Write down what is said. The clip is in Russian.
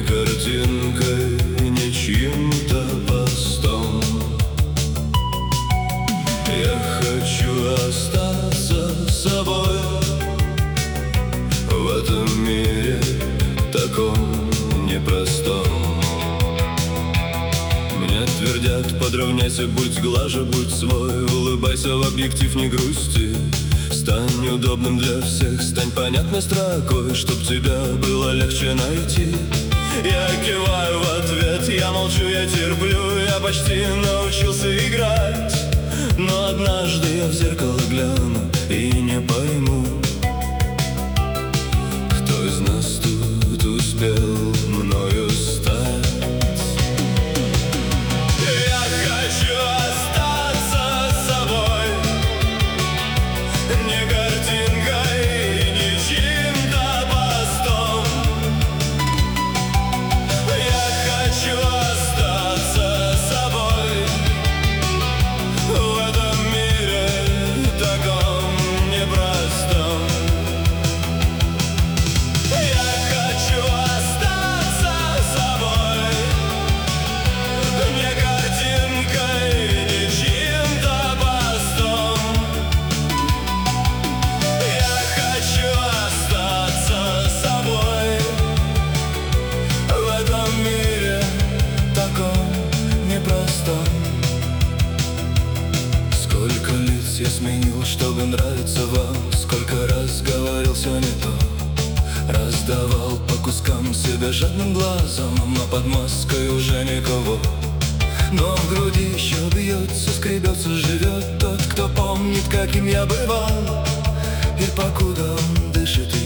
картинкой, не чьим-то постом. Я хочу остаться собой в этом мире таком непростом. Мне твердят: подровняйся, будь глаже, будь свой, улыбайся в объектив, не грусти. Стань удобным для всех, стань понятной строкой, чтоб тебя было легче найти. Я киваю в ответ, я молчу, я терплю, я почти научился играть. Но однажды я в зеркало гляну и не пойму, кто из нас тут успел мною стать. Я хочу остаться собой, не картинкой, не чьим-то постом. Я хочу остаться собой в этом мире таком непростом. Я хочу остаться собой, не картинкой, не чьим-то постом. Я хочу остаться собой в этом мире таком непростом. Сколько лиц я сменил, чтобы нравиться вам, сколько раз говорил все не то, раздавал по кускам себя жадным глазом, но под маской уже никого. Но в груди еще бьется, скребется, живет тот, кто помнит, каким я бывал. И покуда он дышит